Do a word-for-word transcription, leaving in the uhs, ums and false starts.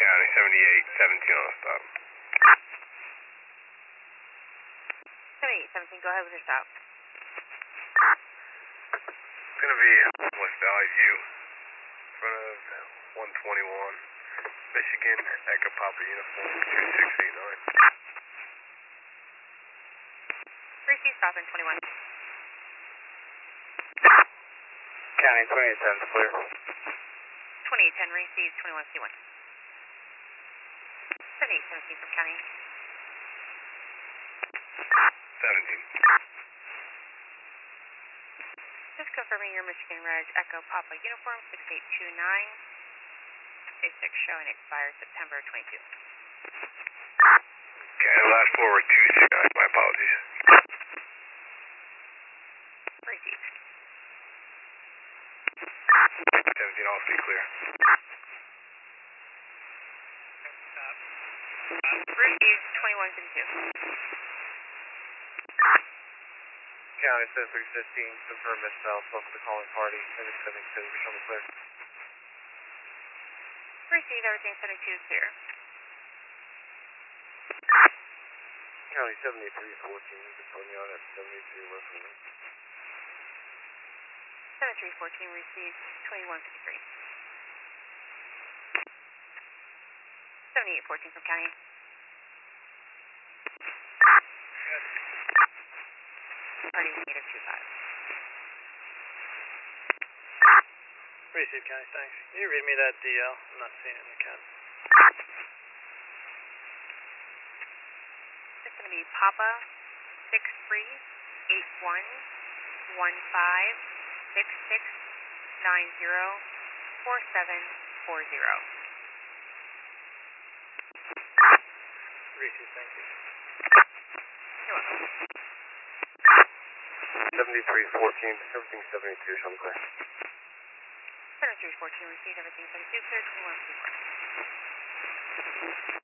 County, seventy-eight seventeen on the stop. seventy-eight seventeen, go ahead with your stop. It's going to be West Valley View, in front of one twenty-one, Michigan, Echo Papa Uniform, two six eight nine. Receive stop in twenty-one. County, twenty-eight ten, clear. twenty-eight ten, receive twenty-one C one. seventy-eight seventeen from County. seventeen. Just confirming your Michigan Reg Echo Papa Uniform six eight two nine. A six showing expires September twenty-two. Okay, the last four were two six nine, my apologies. Receive. seventeen, all stay clear. Receive twenty-one fifty-two. County, seven three fifteen, confirm Miss Bell, spoke with the calling party, and it's seventy-two, show me clear. Receive everything seventy-two is clear. County, seventy-three fourteen, confirm you on at seventy-three Westwood. seventy-three fourteen, receive twenty-one fifty-three. seventy-eight fourteen from County. Party native two five. Receive County, thanks. Can you read me that D L? I'm not seeing it in the cap. It's going to be Papa six three eight one one five six six nine zero four seven four zero. Receive, thank you. You're welcome. seventy-three fourteen, everything seventy-two, show me clear. seventy-three fourteen, receive everything seventy-two, clear twenty-one fifty-four.